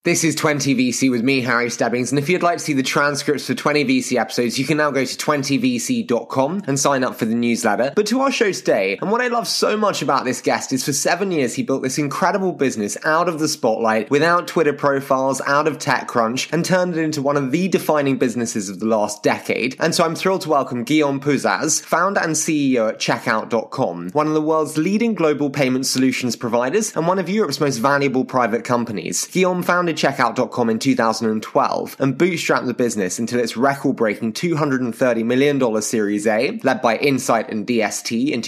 This is 20VC with me, Harry Stebbings, and if you'd like to see the transcripts for 20VC episodes, you can now go to 20VC.com and sign up for the newsletter. But to our show today, and what I love so much about this guest is for 7 years he built this incredible business out of the spotlight, without Twitter profiles, out of TechCrunch, and turned it into one of the defining businesses of the last decade. And so I'm thrilled to welcome Guillaume Pouzaz, founder and CEO at Checkout.com, one of the world's leading global payment solutions providers and one of Europe's most valuable private companies. Guillaume founded Checkout.com in 2012 and bootstrapped the business until its record-breaking $230 million Series A, led by Insight and DST in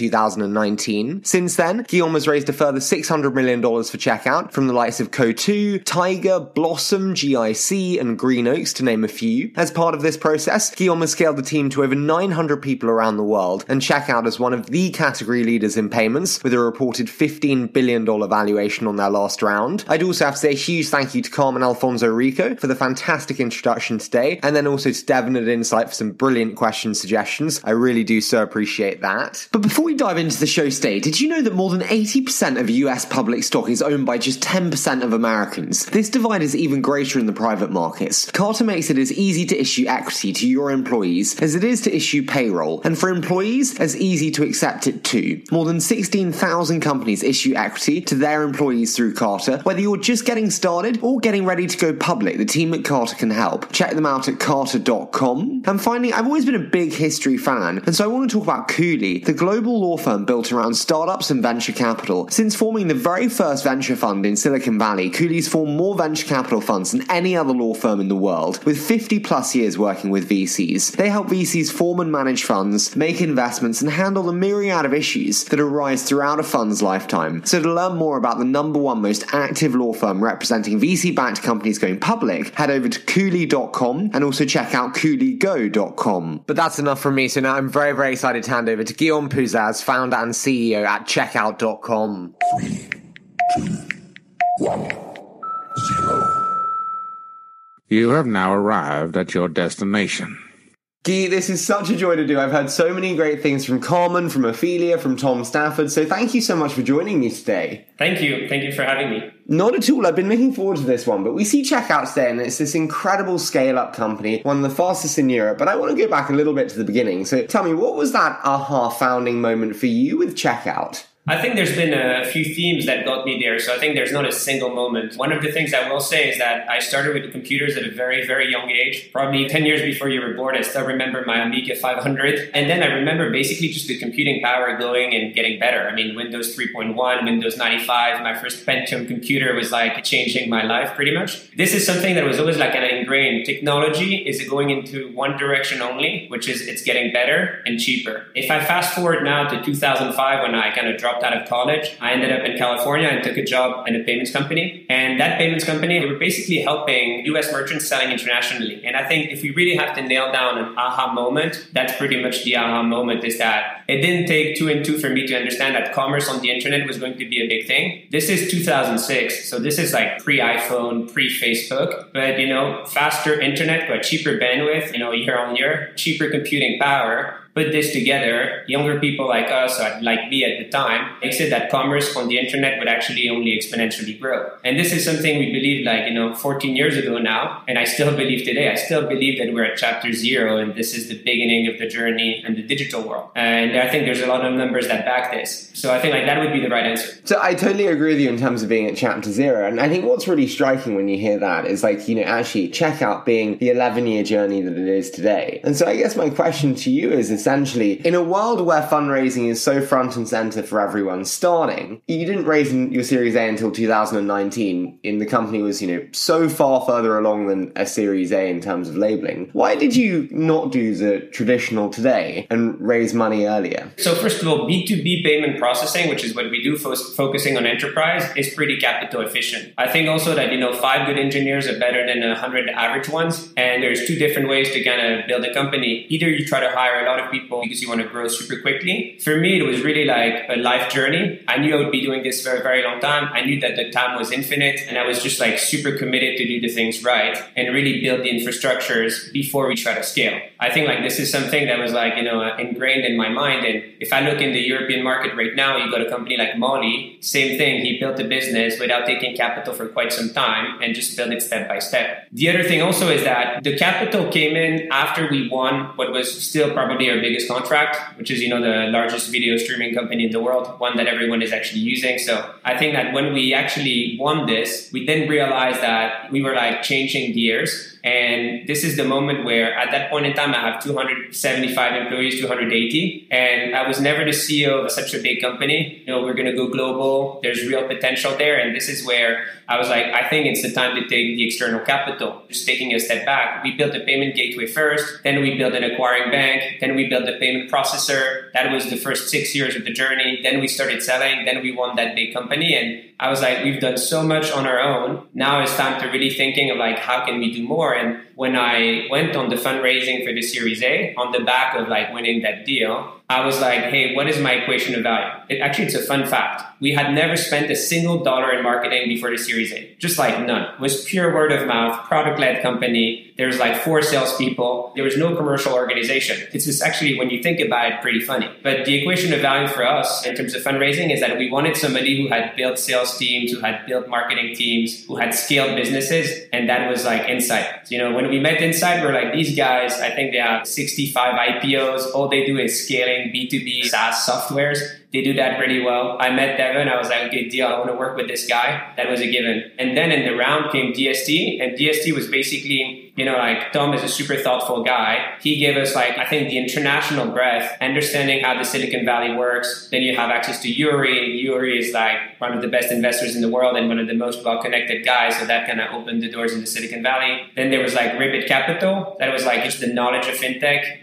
2019. Since then, Guillaume has raised a further $600 million for Checkout from the likes of Coatue, Tiger, Blossom, GIC, and Green Oaks, to name a few. As part of this process, Guillaume has scaled the team to over 900 people around the world and Checkout as one of the category leaders in payments, with a reported $15 billion valuation on their last round. I'd also have to say a huge thank you to Carmen Alfonso Rico for the fantastic introduction today, and then also to Devon at Insight for some brilliant question suggestions. I really do so appreciate that. But before we dive into the show today, did you know that more than 80% of US public stock is owned by just 10% of Americans? This divide is even greater in the private markets. Carta makes it as easy to issue equity to your employees as it is to issue payroll, and for employees, as easy to accept it too. More than 16,000 companies issue equity to their employees through Carta. Whether you're just getting started or getting ready to go public, the team at Carta can help. Check them out at carta.com. And finally, I've always been a big history fan, and so I want to talk about Cooley, the global law firm built around startups and venture capital. Since forming the very first venture fund in Silicon Valley, Cooley's formed more venture capital funds than any other law firm in the world, with 50 plus years working with VCs. They help VCs form and manage funds, make investments, and handle the myriad of issues that arise throughout a fund's lifetime. So to learn more about the number one most active law firm representing VC-backed companies going public, head over to Cooley.com and also check out CooleyGo.com. But that's enough from me, so now I'm very, very excited to hand over to Guillaume Pouzaz, founder and CEO at Checkout.com. 3, 2, 1, 0. You have now arrived at your destination. Guy, this is such a joy to do. I've heard so many great things from Carmen, from Ophelia, from Tom Stafford, so thank you so much for joining me today. Thank you. Thank you for having me. Not at all. I've been looking forward to this one, but we see Checkout today, and it's this incredible scale-up company, one of the fastest in Europe, but I want to go back a little bit to the beginning. So tell me, what was that aha founding moment for you with Checkout? I think there's been a few themes that got me there, so I think there's not a single moment. One of the things I will say is that I started with computers at a very, very young age. Probably 10 years before you were born, I still remember my Amiga 500. And then I remember basically just the computing power going and getting better. I mean, Windows 3.1, Windows 95, my first Pentium computer was like changing my life pretty much. This is something that was always like an ingrained. Technology is going into one direction only, which is it's getting better and cheaper. If I fast forward now to 2005 when I kind of dropped out of college, I ended up in California and took a job in a payments company. And that payments company, they were basically helping US merchants selling internationally. And I think if we really have to nail down an aha moment, that's pretty much the aha moment, is that it didn't take 2 and 2 for me to understand that commerce on the internet was going to be a big thing. This is 2006, so this is like pre-iPhone, pre-Facebook, but faster internet, but cheaper bandwidth, year on year, cheaper computing power. Put this together, younger people like us, or like me at the time, they said that commerce on the internet would actually only exponentially grow. And this is something we believed 14 years ago now, and I still believe today. I still believe that we're at chapter 0, and this is the beginning of the journey in the digital world. And I think there's a lot of numbers that back this. So I think that would be the right answer. So I totally agree with you in terms of being at chapter 0. And I think what's really striking when you hear that is actually Checkout being the 11-year journey that it is today. And so I guess my question to you is essentially, in a world where fundraising is so front and center for everyone starting, you didn't raise your Series A until 2019, and the company was, so far further along than a Series A in terms of labeling. Why did you not do the traditional today and raise money earlier? So first of all, B2B payment processing, which is what we do, focusing on enterprise, is pretty capital efficient. I think also that, 5 good engineers are better than 100 average ones. And there's 2 different ways to kind of build a company. Either you try to hire a lot of people because you want to grow super quickly. For me, it was really like a life journey. I knew I would be doing this for a very long time. I knew that the time was infinite, and I was just like super committed to do the things right and really build the infrastructures before we try to scale. I think like this is something that was like, ingrained in my mind. And if I look in the European market right now, you got a company like Molly, same thing. He built a business without taking capital for quite some time and just built it step by step. The other thing also is that the capital came in after we won what was still probably our biggest contract, which is, the largest video streaming company in the world, one that everyone is actually using. So I think that when we actually won this, we then realized that we were like changing gears. And this is the moment where at that point in time, I have 275 employees, 280. And I was never the CEO of such a big company. We're going to go global. There's real potential there. And this is where I was like, I think it's the time to take the external capital. Just taking a step back, we built a payment gateway first. Then we built an acquiring bank. Then we built a payment processor. That was the first 6 years of the journey. Then we started selling. Then we won that big company. And I was like, we've done so much on our own. Now it's time to really thinking of like, how can we do more? And when I went on the fundraising for the Series A, on the back of like winning that deal, I was like, hey, what is my equation of value? It's a fun fact. We had never spent a single dollar in marketing before the Series A. Just like none. It was pure word of mouth, product-led company. There was like 4 salespeople. There was no commercial organization. It's just actually, when you think about it, pretty funny. But the equation of value for us in terms of fundraising is that we wanted somebody who had built sales teams, who had built marketing teams, who had scaled businesses. And that was like Insight. When we met Insight, we're like, these guys, I think they have 65 IPOs. All they do is scaling B2B SaaS softwares. They do that really well. I met Devin. I was like, okay, deal. I want to work with this guy. That was a given. And then in the round came DST. And DST was basically, Tom is a super thoughtful guy. He gave us I think the international breadth, understanding how the Silicon Valley works. Then you have access to Yuri. Yuri is one of the best investors in the world and one of the most well-connected guys. So that kind of opened the doors into Silicon Valley. Then there was Ribbit Capital. That was just the knowledge of fintech.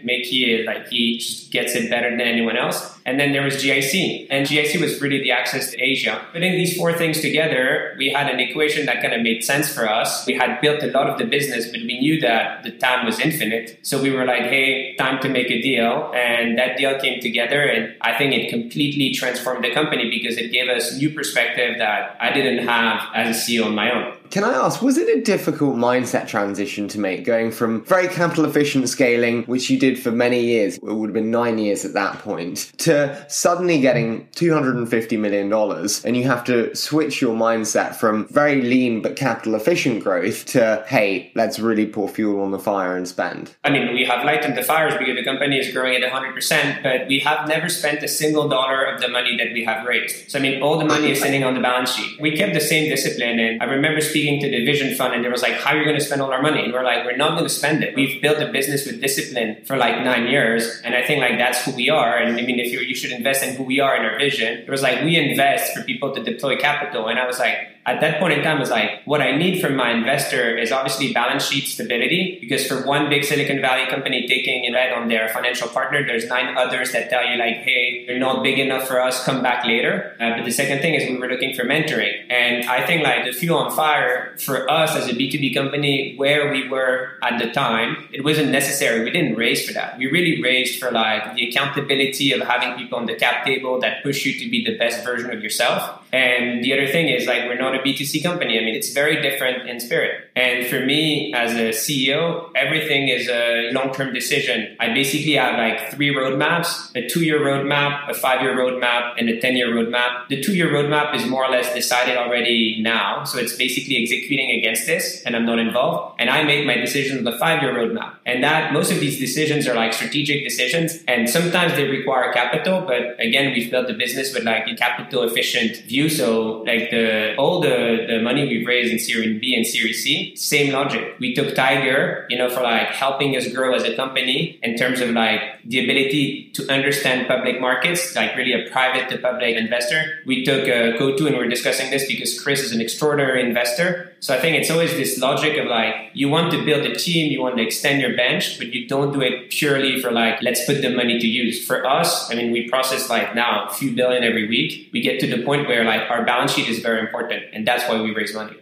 He just gets it better than anyone else. And then there was GIC. And GIC was really the access to Asia. Putting these 4 things together, we had an equation that kind of made sense for us. We had built a lot of the business, but we knew that the time was infinite. So we were like, hey, time to make a deal. And that deal came together. And I think it completely transformed the company because it gave us new perspective that I didn't have as a CEO on my own. Can I ask, was it a difficult mindset transition to make, going from very capital efficient scaling, which you did for many years, it would have been 9 years at that point, to suddenly getting $250 million, and you have to switch your mindset from very lean but capital efficient growth to, hey, let's really pour fuel on the fire and spend? We have lightened the fires because the company is growing at 100%, but we have never spent a single dollar of the money that we have raised. So, all the money is sitting on the balance sheet. We kept the same discipline, and I remember speaking to the Vision Fund, and there was how are you going to spend all our money? And we're like, we're not going to spend it. We've built a business with discipline for 9 years, and I think that's who we are. And if you should invest in who we are in our vision. It was we invest for people to deploy capital, and I was at that point in time, was what I need from my investor is obviously balance sheet stability, because for one big Silicon Valley company taking a bet on their financial partner, there's 9 others that tell you hey, you're not big enough for us, come back later. But the second thing is we were looking for mentoring. And I think the fuel on fire for us as a B2B company, where we were at the time, it wasn't necessary. We didn't raise for that. We really raised for the accountability of having people on the cap table that push you to be the best version of yourself. And the other thing is we're not a B2C company. It's very different in spirit. And for me, as a CEO, everything is a long-term decision. I basically have 3 roadmaps: a 2-year roadmap, a 5-year roadmap, and a 10-year roadmap. The 2-year roadmap is more or less decided already now. So it's basically executing against this, and I'm not involved. And I make my decisions on the 5-year roadmap. And that most of these decisions are strategic decisions. And sometimes they require capital. But again, we've built a business with a capital efficient view. So all the money we've raised in Series B and Series C, same logic. We took Tiger, for helping us grow as a company in terms of the ability to understand public markets, really a private to public investor. We took Coatue, and we're discussing this because Chris is an extraordinary investor. So I think it's always this logic of you want to build a team, you want to extend your bench, but you don't do it purely for let's put the money to use. For us, we process now a few billion every week. We get to the point where our balance sheet is very important, and that's why we raise money.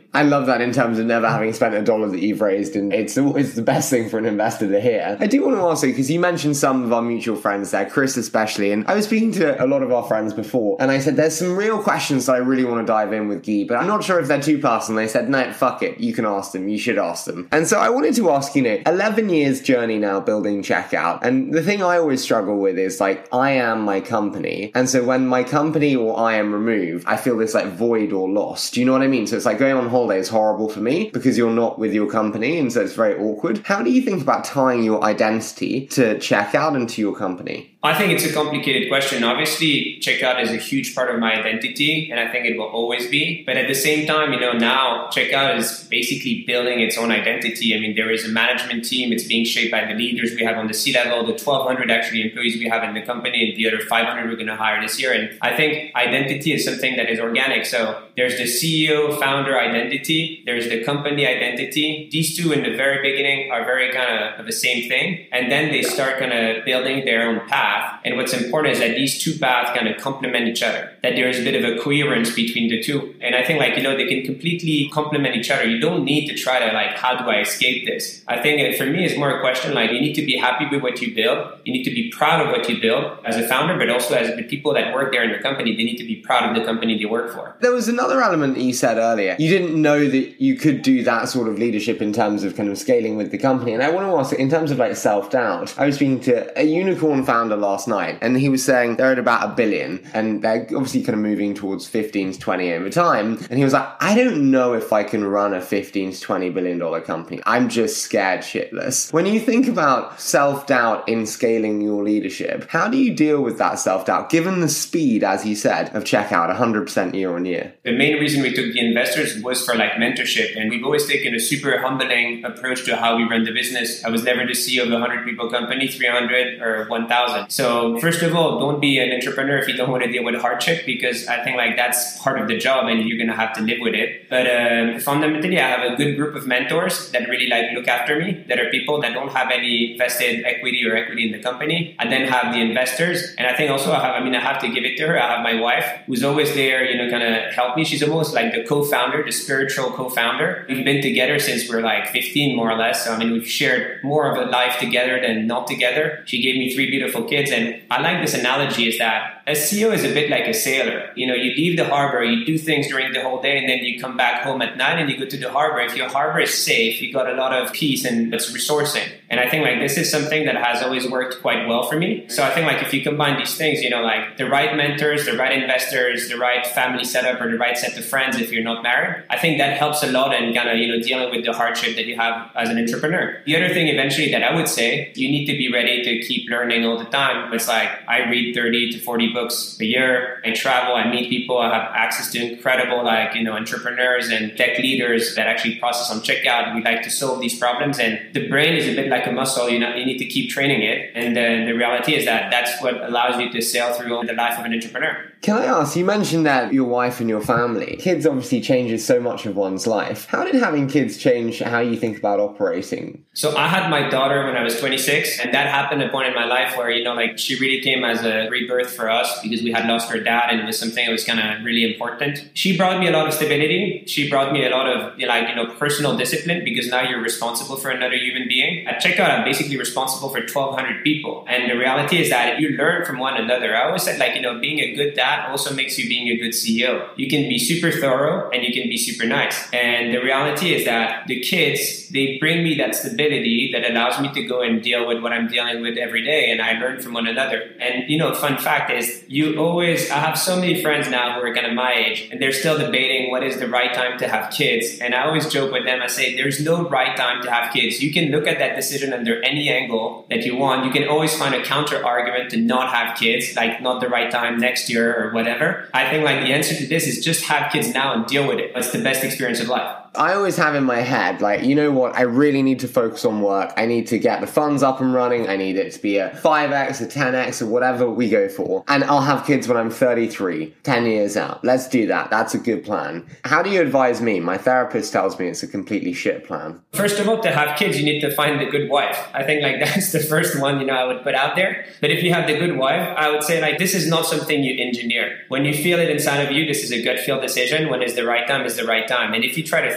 I love that in terms of never having spent $1 that you've raised, and it's always the best thing for an investor to hear. I do want to ask you, because you mentioned some of our mutual friends there, Chris especially, and I was speaking to a lot of our friends before, and I said, there's some real questions that I really want to dive in with Guy, but I'm not sure if they're too personal. They said, no, fuck it, you can ask them, you should ask them. And so I wanted to ask, 11 years journey now building Checkout, and the thing I always struggle with is I am my company, and so when my company or I am removed, I feel this void or loss. Do you know what I mean? So it's going on holiday is horrible for me because you're not with your company, and so it's very awkward. How do you think about tying your identity to Checkout and to your company? I think it's a complicated question. Obviously, Checkout is a huge part of my identity, and I think it will always be. But at the same time, now Checkout is basically building its own identity. I mean, there is a management team. It's being shaped by the leaders we have on the C-level, the 1,200 actually employees we have in the company, and the other 500 we're going to hire this year. And I think identity is something that is organic. So there's the CEO, founder identity. There's the company identity. These two in the very beginning are very kind of the same thing. And then they start kind of building their own path. And what's important is that these two paths kind of complement each other, that there is a bit of a coherence between the two. And I think they can completely complement each other. You don't need to try to how do I escape this? I think for me it's more a question you need to be happy with what you build. You need to be proud of what you build as a founder, but also as the people that work there in the company, they need to be proud of the company they work for. There was another element that you said earlier. You didn't know that you could do that sort of leadership in terms of kind of scaling with the company. And I want to ask, in terms of self-doubt, I was speaking to a unicorn founder last night, and he was saying they're at about $1 billion, and they're obviously kind of moving towards 15 to 20 over time. And he was like, I don't know if I can run a 15 to $20 billion company. I'm just scared shitless. When you think about self-doubt in scaling your leadership, how do you deal with that self-doubt, given the speed, as he said, of Checkout 100% year on year? The main reason we took the investors was for mentorship, and we've always taken a super humbling approach to how we run the business. I was never the CEO of a 100 people company, 300 or 1,000. So first of all, don't be an entrepreneur if you don't want to deal with hardship, because I think that's part of the job and you're going to have to live with it. But fundamentally, I have a good group of mentors that really look after me, that are people that don't have any vested equity or equity in the company. I then have the investors, and I think also I have to give it to her. I have my wife who's always there, kind of help me. She's almost like the co-founder, the spiritual co-founder. We've been together since we're 15 more or less. So we've shared more of a life together than not together. She gave me 3 beautiful kids, and I like this analogy is that a CEO is a bit like a sailor. You leave the harbor, you do things during the whole day, and then you come back home at night and you go to the harbor. If your harbor is safe, you got a lot of peace and it's resourcing. And I think this is something that has always worked quite well for me. So I think if you combine these things, the right mentors, the right investors, the right family setup, or the right set of friends if you're not married, I think that helps a lot in kind of, dealing with the hardship that you have as an entrepreneur. The other thing eventually that I would say, you need to be ready to keep learning all the time. It's I read 30 to 40 books a year. I travel, I meet people, I have access to incredible entrepreneurs and tech leaders that actually process on Checkout. We like to solve these problems, and the brain is a bit like a muscle. You need to keep training it, and the reality is that that's what allows you to sail through the life of an entrepreneur. Can I ask, you mentioned that your wife and your family, kids obviously changes so much of one's life. How did having kids change how you think about operating? So I had my daughter when I was 26, and that happened at a point in my life where, she really came as a rebirth for us because we had lost her dad, and it was something that was kind of really important. She brought me a lot of stability. She brought me a lot of, personal discipline, because now you're responsible for another human being. At Checkout, I'm basically responsible for 1,200 people. And the reality is that you learn from one another. I always said, being a good dad also makes you being a good CEO. You can be super thorough and you can be super nice. And the reality is that the kids, they bring me that stability that allows me to go and deal with what I'm dealing with every day. And I learn from one another. And, fun fact is, I have so many friends now who are kind of my age, and they're still debating what is the right time to have kids. And I always joke with them. I say, there's no right time to have kids. You can look at that decision under any angle that you want. You can always find a counter argument to not have kids, not the right time next year or whatever. I think the answer to this is just have kids now and deal with it. It's the best experience of life. I always have in my head, you know what, I really need to focus on work. I need to get the funds up and running. I need it to be a 5x, a 10x, or whatever we go for. And I'll have kids when I'm 33, 10 years out. Let's do that. That's a good plan. How do you advise me? My therapist tells me it's a completely shit plan. First of all, to have kids, you need to find the good wife. I think that's the first one, I would put out there. But if you have the good wife, I would say this is not something you engineer. When you feel it inside of you, this is a gut feel decision. When is the right time is the right time. And if you try to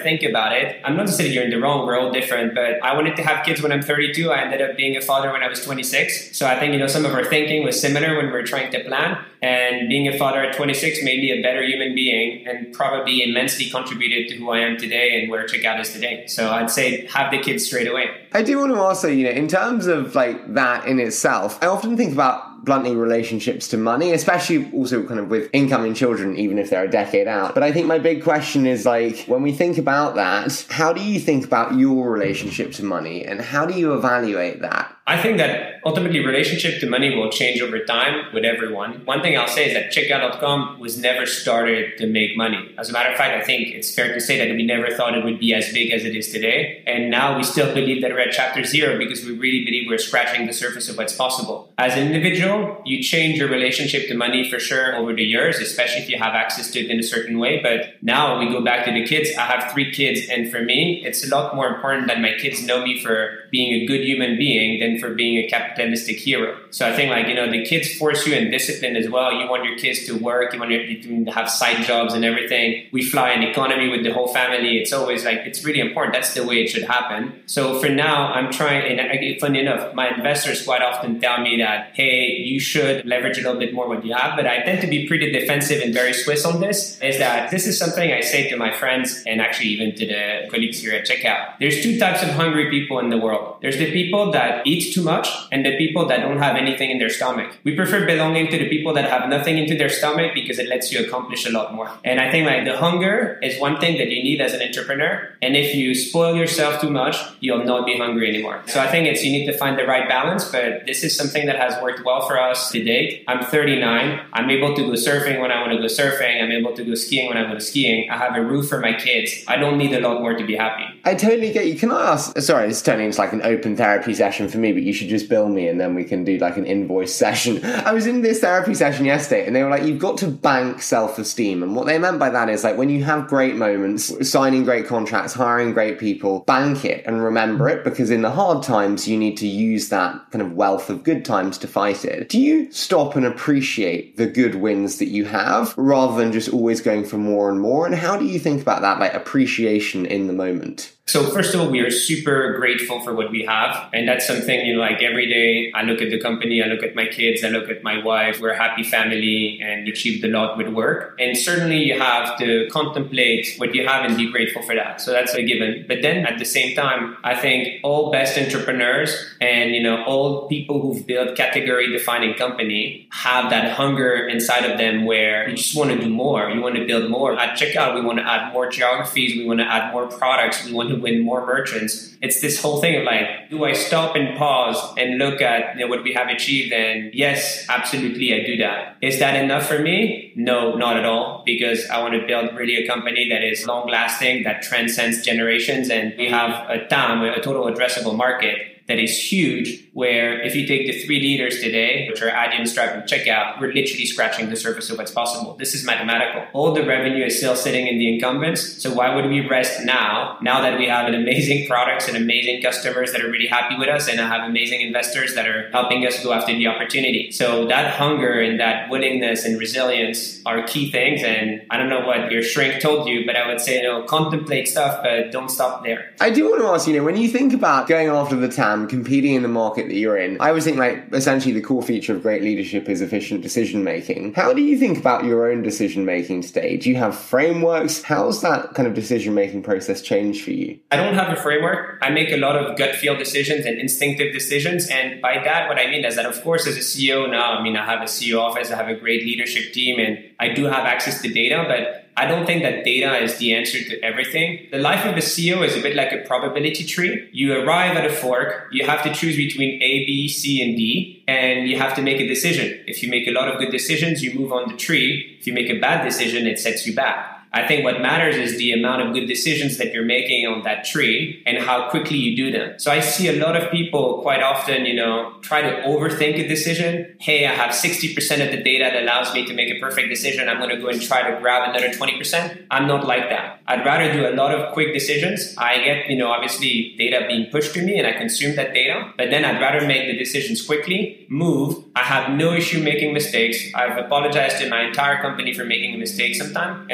think about it, I'm not to say you're in the wrong, we're all different, but I wanted to have kids when I'm 32. I ended up being a father when I was 26. So I think, some of our thinking was similar when we were trying to plan. And being a father at 26 made me a better human being and probably immensely contributed to who I am today and where Checkout is today. So I'd say have the kids straight away. I do want to also, in terms of like that in itself, I often think about bluntly relationships to money, especially also kind of with incoming children, even if they're a decade out. But I think my big question is like, when we think about that, how do you think about your relationship to money and how do you evaluate that? I think that ultimately relationship to money will change over time with everyone. One thing I'll say is that Checkout.com was never started to make money. As a matter of fact, I think it's fair to say that we never thought it would be as big as it is today. And now we still believe that we're at chapter 0 because we really believe we're scratching the surface of what's possible. As an individual, you change your relationship to money for sure over the years, especially if you have access to it in a certain way. But now when we go back to the kids, I have 3 kids. And for me, it's a lot more important that my kids know me for being a good human being than for being a capitalistic hero. So I think the kids force you and discipline as well. You want your kids to work, you want to have side jobs and everything. We fly an economy with the whole family. It's always it's really important. That's the way it should happen. So for now, I'm trying, and funny enough, my investors quite often tell me that, hey, you should leverage a little bit more what you have. But I tend to be pretty defensive and very Swiss on this, is that this is something I say to my friends and actually even to the colleagues here at Checkout. There's 2 types of hungry people in the world. There's the people that eat too much and the people that don't have anything in their stomach. We prefer belonging to the people that have nothing into their stomach because it lets you accomplish a lot more. And I think the hunger is one thing that you need as an entrepreneur. And if you spoil yourself too much, you'll not be hungry anymore. So I think you need to find the right balance, but this is something that has worked well for us to date. I'm 39. I'm able to go surfing when I want to go surfing. I'm able to go skiing when I want to skiing. I have a roof for my kids. I don't need a lot more to be happy. I totally get you. Can I ask, sorry, this is turning into like an open therapy session for me, but you should just bill me and then we can do like an invoice session. I was in this therapy session yesterday and they were like, you've got to bank self-esteem. And what they meant by that is like when you have great moments, signing great contracts, hiring great people, bank it and remember it, because in the hard times, you need to use that kind of wealth of good times to fight it. Do you stop and appreciate the good wins that you have rather than just always going for more and more? And how do you think about that, like appreciation in the moment? So first of all, we are super grateful for what we have. And that's something, every day I look at the company, I look at my kids, I look at my wife. We're a happy family and achieved a lot with work. And certainly you have to contemplate what you have and be grateful for that. So that's a given. But then at the same time, I think all best entrepreneurs and, all people who've built category defining company have that hunger inside of them where you just want to do more. You want to build more. At Checkout, we want to add more geographies. We want to add more products. We want to win more merchants. It's this whole thing of do I stop and pause and look at what we have achieved? And yes, absolutely, I do that. Is that enough for me? No, not at all, because I want to build really a company that is long lasting, that transcends generations. And we have a TAM, a total addressable market, that is huge, where if you take the 3 leaders today, which are Adyen, Stripe, and Checkout, we're literally scratching the surface of what's possible. This is mathematical. All the revenue is still sitting in the incumbents. So why would we rest now that we have an amazing products and amazing customers that are really happy with us and I have amazing investors that are helping us go after the opportunity? So that hunger and that willingness and resilience are key things. And I don't know what your shrink told you, but I would say, contemplate stuff, but don't stop there. I do want to ask, when you think about going after the TAM, competing in the market that you're in, I always think essentially the core feature of great leadership is efficient decision making. How do you think about your own decision making today? Do you have frameworks? How's that kind of decision making process changed for you? I don't have a framework. I make a lot of gut feel decisions and instinctive decisions. And by that, what I mean is that, of course, as a CEO now, I have a CEO office, I have a great leadership team, and I do have access to data, but I don't think that data is the answer to everything. The life of a CEO is a bit like a probability tree. You arrive at a fork, you have to choose between A, B, C, and D, and you have to make a decision. If you make a lot of good decisions, you move on the tree. If you make a bad decision, it sets you back. I think what matters is the amount of good decisions that you're making on that tree and how quickly you do them. So I see a lot of people quite often, try to overthink a decision. Hey, I have 60% of the data that allows me to make a perfect decision. I'm going to go and try to grab another 20%. I'm not like that. I'd rather do a lot of quick decisions. I get, obviously data being pushed to me and I consume that data, but then I'd rather make the decisions quickly, move. I have no issue making mistakes. I've apologized to my entire company for making a mistake sometime. And the reality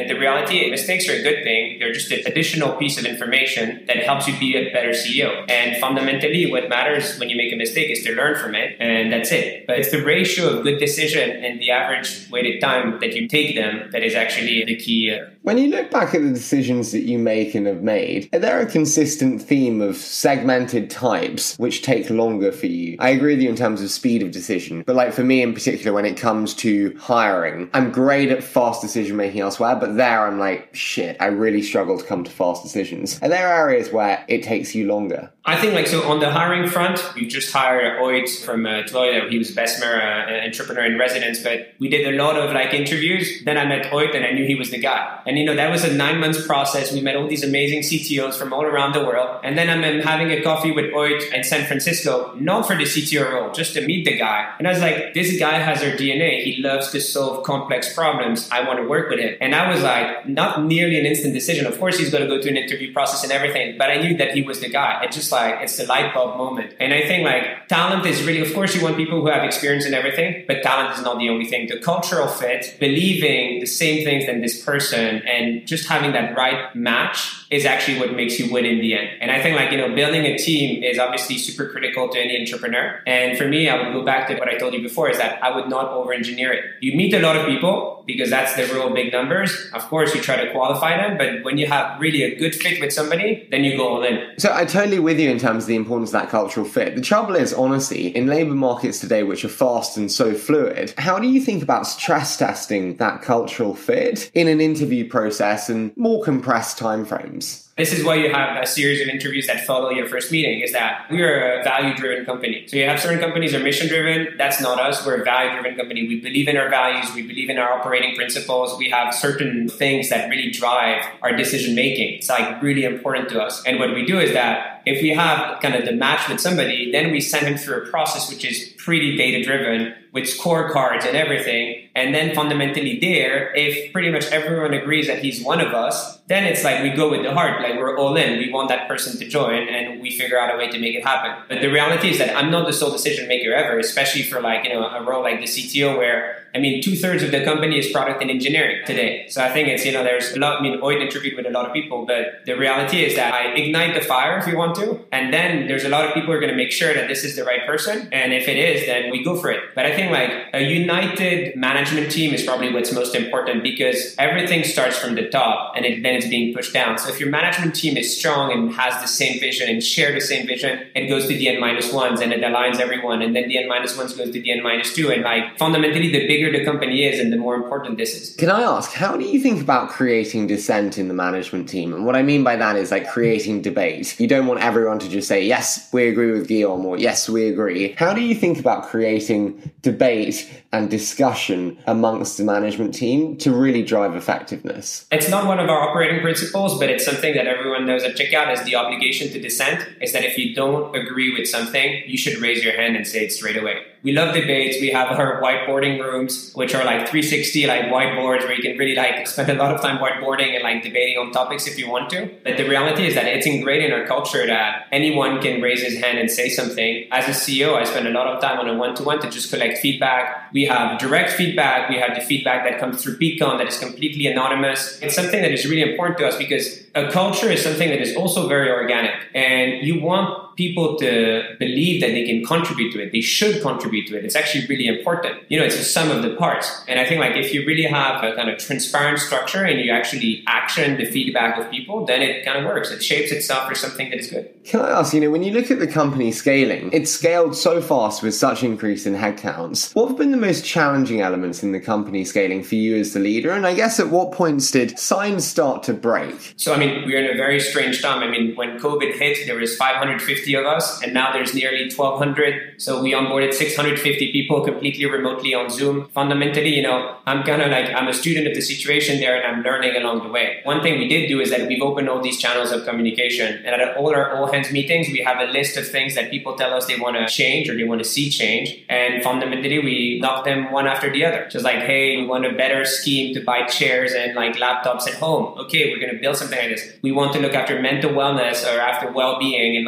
reality, mistakes are a good thing. They're just an additional piece of information that helps you be a better CEO. And fundamentally, what matters when you make a mistake is to learn from it, and that's it. But it's the ratio of good decision and the average weighted time that you take them that is actually the key. When you look back at the decisions that you make and have made, are there a consistent theme of segmented types which take longer for you? I agree with you in terms of speed of decision, but like for me in particular, when it comes to hiring, I'm great at fast decision making elsewhere, but there I'm like, shit, I really struggle to come to fast decisions. Are there areas where it takes you longer? I think so on the hiring front, we just hired Oit from Deloitte. He was Bessemer, entrepreneur in residence, but we did a lot of interviews. Then I met Oit and I knew he was the guy. And that was a 9 months process. We met all these amazing CTOs from all around the world. And then I'm having a coffee with Oit in San Francisco, not for the CTO role, just to meet the guy. And I was like, this guy has our DNA. He loves to solve complex problems. I want to work with him. And I was like, not nearly an instant decision. Of course, he's going to go through an interview process and everything, but I knew that he was the guy. It's just it's the light bulb moment. And I think talent is really, of course, you want people who have experience in everything, but talent is not the only thing. The cultural fit, believing the same things than this person, and just having that right match is actually what makes you win in the end. And I think building a team is obviously super critical to any entrepreneur. And for me, I would go back to what I told you before, is that I would not over-engineer it. You meet a lot of people because that's the rule of big numbers. Of course, you try to qualify them, but when you have really a good fit with somebody, then you go all in. So I totally with you in terms of the importance of that cultural fit. The trouble is, honestly, in labour markets today, which are fast and so fluid, how do you think about stress testing that cultural fit in an interview process and more compressed timeframes? This is why you have a series of interviews that follow your first meeting, is that we're a value-driven company. So you have certain companies that are mission-driven. That's not us. We're a value-driven company. We believe in our values. We believe in our operating principles. We have certain things that really drive our decision-making. It's really important to us. And what we do is that if we have kind of the match with somebody, then we send him through a process which is pretty data-driven with scorecards and everything. And then fundamentally there, if pretty much everyone agrees that he's one of us, then it's we go with the heart, we're all in. We want that person to join and we figure out a way to make it happen. But the reality is that I'm not the sole decision maker ever, especially for a role like the CTO where, 2/3 of the company is product and engineering today. So I think it's, there's a lot, Oit interviewed with a lot of people, but the reality is that I ignite the fire if you want to. And then there's a lot of people who are going to make sure that this is the right person. And if it is, then we go for it. But I think a united management team is probably what's most important, because everything starts from the top and then it's being pushed down. So if your management team is strong and has the same vision and share the same vision, it goes to the N-1s and it aligns everyone. And then the N-1s goes to the N-2. And fundamentally, the bigger the company is and the more important this is. Can I ask, how do you think about creating dissent in the management team? And what I mean by that is creating debate. You don't want everyone to just say, yes, we agree with Guillaume, or yes, we agree. How do you think about creating debate and discussion amongst the management team to really drive effectiveness? It's not one of our operating principles, but it's something that everyone knows at Checkout is the obligation to dissent, is that if you don't agree with something, you should raise your hand and say it straight away. We love debates. We have our whiteboarding rooms, which are 360 whiteboards where you can really spend a lot of time whiteboarding and debating on topics if you want to. But the reality is that it's ingrained in our culture that anyone can raise his hand and say something. As a CEO, I spend a lot of time on a one-to-one to just collect feedback. We have direct feedback. We have the feedback that comes through Peakon that is completely anonymous. It's something that is really important to us because a culture is something that is also very organic. And you want people to believe that they can contribute to it. They should contribute to it. It's actually really important. It's a sum of the parts. And I think if you really have a kind of transparent structure and you actually action the feedback of people, then it kind of works. It shapes itself for something that is good. Can I ask, when you look at the company scaling, it's scaled so fast with such increase in headcounts. What have been the most challenging elements in the company scaling for you as the leader? And I guess at what points did signs start to break? So, we're in a very strange time. When COVID hit, there was 550 of us, and now there's nearly 1,200. So we onboarded 650 people completely remotely on Zoom. Fundamentally, I'm a student of the situation there, and I'm learning along the way. One thing we did do is that we've opened all these channels of communication, and at all our all-hands meetings, we have a list of things that people tell us they want to change or they want to see change, and fundamentally, we knock them one after the other. Just hey, we want a better scheme to buy chairs and laptops at home. Okay, we're going to build something like this. We want to look after mental wellness or after well-being, and I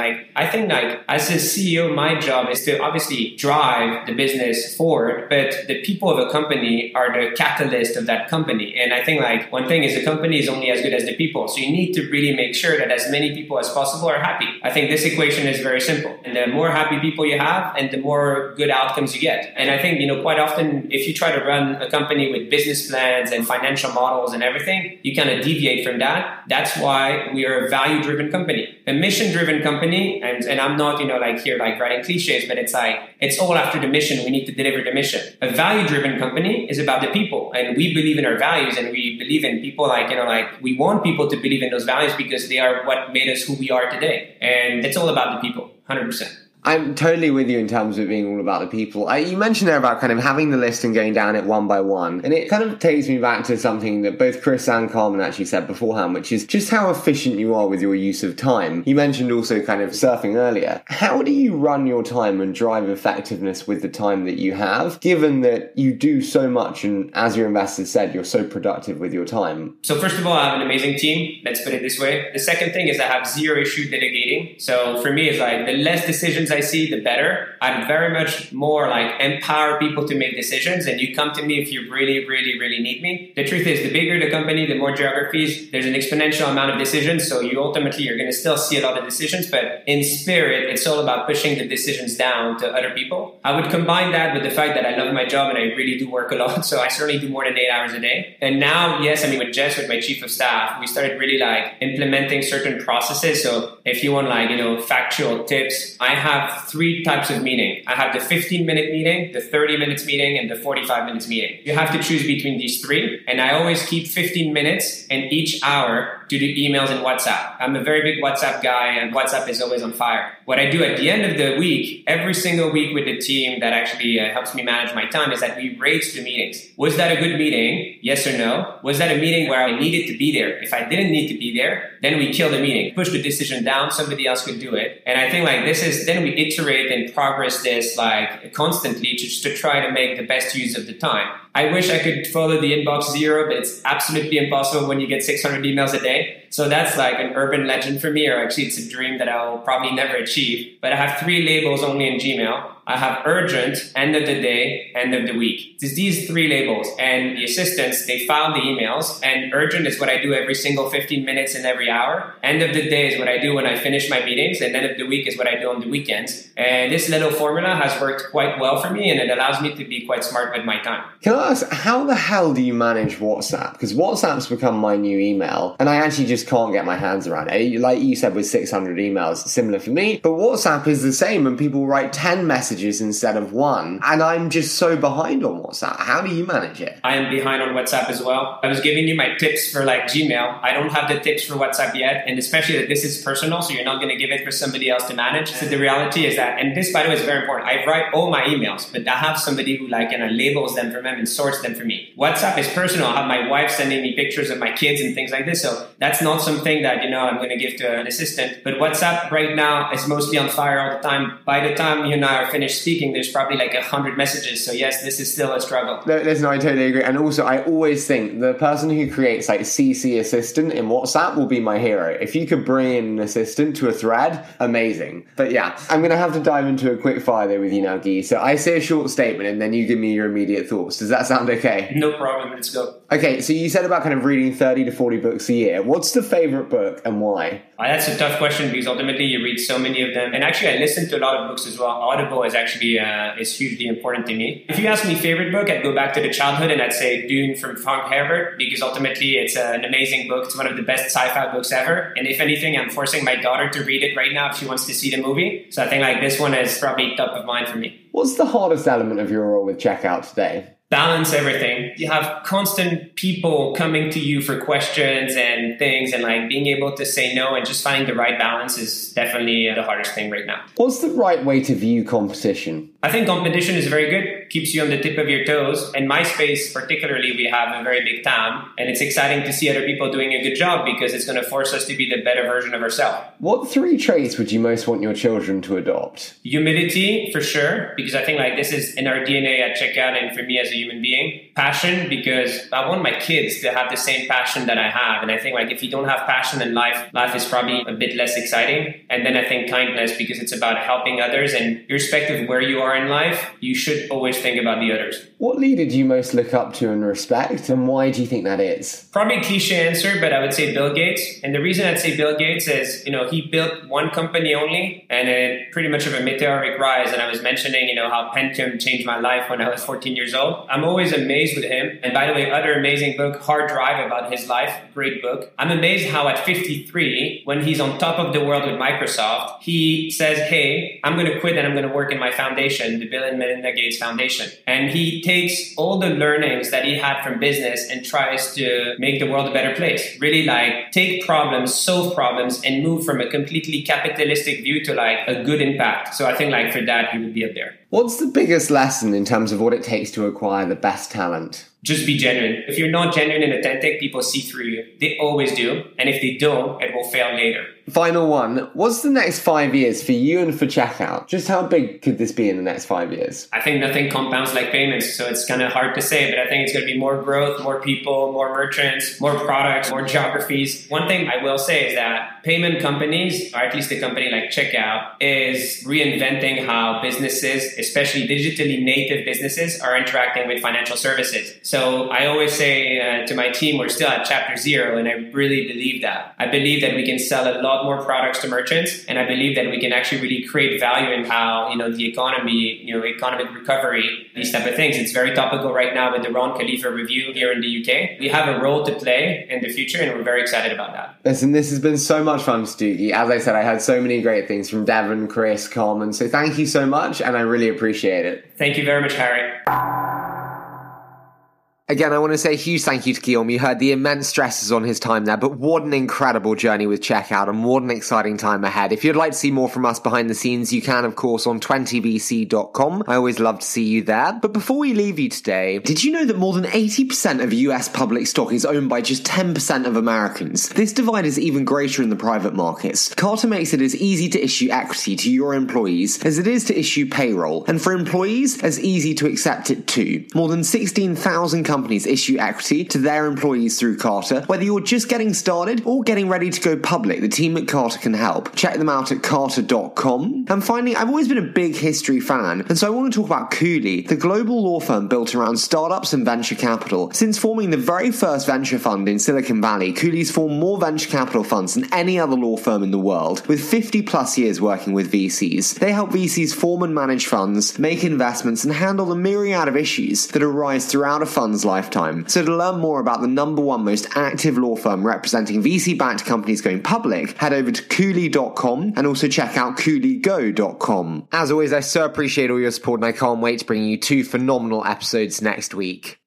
think like as a CEO, my job is to obviously drive the business forward, but the people of a company are the catalyst of that company. And I think like one thing is the company is only as good as the people. So you need to really make sure that as many people as possible are happy. I think this equation is very simple. And the more happy people you have and the more good outcomes you get. And I think, quite often if you try to run a company with business plans and financial models and everything, you kind of deviate from that. That's why we are a value-driven company. A mission-driven company, and I'm not, writing cliches, but it's like, it's all after the mission. We need to deliver the mission. A value-driven company is about the people, and we believe in our values, and we believe in people we want people to believe in those values because they are what made us who we are today. And it's all about the people, 100%. I'm totally with you in terms of it being all about the people. You mentioned there about kind of having the list and going down it one by one. And it kind of takes me back to something that both Chris and Carmen actually said beforehand, which is just how efficient you are with your use of time. You mentioned also kind of surfing earlier. How do you run your time and drive effectiveness with the time that you have, given that you do so much and as your investors said, you're so productive with your time? So first of all, I have an amazing team. Let's put it this way. The second thing is I have zero issue delegating. So for me, it's like the less decisions I see, the better. I'm very much more like empower people to make decisions, and you come to me if you really, really, really need me. The truth is, the bigger the company, the more geographies, there's an exponential amount of decisions. So you're going to still see a lot of decisions, but in spirit, it's all about pushing the decisions down to other people. I would combine that with the fact that I love my job and I really do work a lot. So I certainly do more than 8 hours a day. And now, yes, with Jess, with my chief of staff, we started really implementing certain processes. So if you want factual tips, I have 3 types of meeting. I have the 15-minute meeting, the 30 minutes meeting, and the 45 minutes meeting. You have to choose between these 3. And I always keep 15 minutes in each hour to do emails and WhatsApp. I'm a very big WhatsApp guy, and WhatsApp is always on fire. What I do at the end of the week, every single week with the team that actually helps me manage my time, is that we rate the meetings. Was that a good meeting? Yes or no? Was that a meeting where I needed to be there? If I didn't need to be there, then we kill the meeting. Push the decision down, somebody else could do it. And I think then we iterate and progress this constantly just to try to make the best use of the time. I wish I could follow the inbox 0, but it's absolutely impossible when you get 600 emails a day. So that's like an urban legend for me, or actually it's a dream that I'll probably never achieve. But I have 3 labels only in Gmail. I have urgent, end of the day, end of the week. It's these 3 labels, and the assistants, they file the emails, and urgent is what I do every single 15 minutes in every hour. End of the day is what I do when I finish my meetings, and end of the week is what I do on the weekends. And this little formula has worked quite well for me, and it allows me to be quite smart with my time. Can I ask, how the hell do you manage WhatsApp? Because WhatsApp's become my new email, and I actually just can't get my hands around it. Like you said, with 600 emails, similar for me, but WhatsApp is the same, and people write 10 messages instead of 1, and I'm just so behind on WhatsApp. How do you manage it? I am behind on WhatsApp as well. I was giving you my tips for Gmail. I don't have the tips for WhatsApp yet, and especially that this is personal, so you're not going to give it for somebody else to manage. So the reality is that, and this by the way is very important, I write all my emails, but I have somebody who labels them for me and sorts them for me. WhatsApp is personal. I have my wife sending me pictures of my kids and things like this, so that's not something that I'm going to give to an assistant. But WhatsApp right now is mostly on fire all the time. By the time you and I are finished speaking, there's probably 100 messages. So yes, this is still a struggle. Listen, I totally agree. And also, I always think the person who creates CC assistant in WhatsApp will be my hero. If you could bring in an assistant to a thread, amazing. But yeah, I'm going to have to dive into a quick fire there with you now, Guy. So I say a short statement and then you give me your immediate thoughts. Does that sound okay? No problem. Let's go. Okay, so you said about kind of reading 30 to 40 books a year. What's the favorite book and why? That's a tough question because ultimately you read so many of them. And actually, I listen to a lot of books as well. Audible is actually is hugely important to me. If you ask me favorite book, I'd go back to the childhood and I'd say Dune from Frank Herbert, because ultimately it's an amazing book. It's one of the best sci-fi books ever. And if anything, I'm forcing my daughter to read it right now if she wants to see the movie. So I think this one is probably top of mind for me. What's the hardest element of your role with Checkout today? Balance everything. You have constant people coming to you for questions and things, and being able to say no and just finding the right balance is definitely the hardest thing right now. What's the right way to view competition? I think competition is very good. keeps you on the tip of your toes. In my space, particularly, we have a very big TAM, and it's exciting to see other people doing a good job because it's going to force us to be the better version of ourselves. What 3 traits would you most want your children to adopt? Humility, for sure, because I think like this is in our DNA at Checkout and for me as a human being. Passion, because I want my kids to have the same passion that I have. And I think like if you don't have passion in life is probably a bit less exciting. And then I think kindness, because it's about helping others, and irrespective of where you are in life, you should always think about the others. What leader do you most look up to and respect, and why do you think that is? Probably a cliche answer, but I would say Bill Gates. And the reason I'd say Bill Gates is, he built one company only, and it pretty much of a meteoric rise. And I was mentioning, how Pentium changed my life when I was 14 years old. I'm always amazed with him. And by the way, other amazing book, Hard Drive, about his life, great book. I'm amazed how at 53, when he's on top of the world with Microsoft, he says, hey, I'm going to quit and I'm going to work in my foundation, the Bill and Melinda Gates Foundation. And he takes all the learnings that he had from business and tries to make the world a better place. Really like take problems, solve problems, and move from a completely capitalistic view to like a good impact. So I think like for that, he would be up there. What's the biggest lesson in terms of what it takes to acquire the best talent? Just be genuine. If you're not genuine and authentic, people see through you. They always do. And if they don't, it will fail later. Final one. What's the next 5 years for you and for Checkout? Just how big could this be in the next 5 years? I think nothing compounds like payments, so it's kind of hard to say, but I think it's going to be more growth, more people, more merchants, more products, more geographies. One thing I will say is that payment companies, or at least a company like Checkout, is reinventing how businesses, especially digitally native businesses, are interacting with financial services. So I always say to my team, we're still at chapter 0, and I really believe that. I believe that we can sell a lot more products to merchants, and I believe that we can actually really create value in how, the economy, economic recovery, these type of things. It's very topical right now with the Ron Khalifa review here in the UK. We have a role to play in the future, and we're very excited about that. Listen, this has been so much fun, Stoogie. As I said, I heard so many great things from Devon, Chris, Carmen, so thank you so much, and I really appreciate it. Thank you very much, Harry. Again, I want to say a huge thank you to Guillaume. You heard the immense stresses on his time there, but what an incredible journey with Checkout, and what an exciting time ahead. If you'd like to see more from us behind the scenes, you can, of course, on 20vc.com. I always love to see you there. But before we leave you today, did you know that more than 80% of US public stock is owned by just 10% of Americans? This divide is even greater in the private markets. Carta makes it as easy to issue equity to your employees as it is to issue payroll, and for employees, as easy to accept it too. More than 16,000 companies issue equity to their employees through Carta. Whether you're just getting started or getting ready to go public, the team at Carta can help. Check them out at carta.com. And finally, I've always been a big history fan, and so I want to talk about Cooley, the global law firm built around startups and venture capital. Since forming the very first venture fund in Silicon Valley, Cooley's formed more venture capital funds than any other law firm in the world, with 50 plus years working with VCs. They help VCs form and manage funds, make investments, and handle the myriad of issues that arise throughout a fund's lifetime. So to learn more about the #1 most active law firm representing VC-backed companies going public, head over to Cooley.com and also check out CooleyGo.com. As always, I so appreciate all your support, and I can't wait to bring you 2 phenomenal episodes next week.